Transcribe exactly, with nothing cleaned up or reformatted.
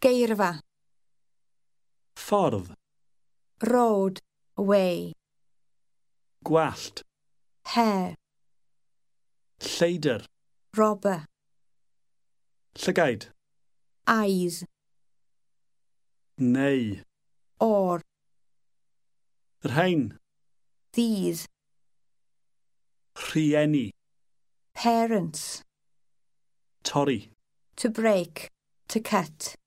Geirfa. Ffordd. Road. Way. Gwallt. Hair. Lleidr. Robber. Llygaid. Eyes. Neu. Or. Yr rhain. These. Rhieni. Parents. Torri. To break. To cut.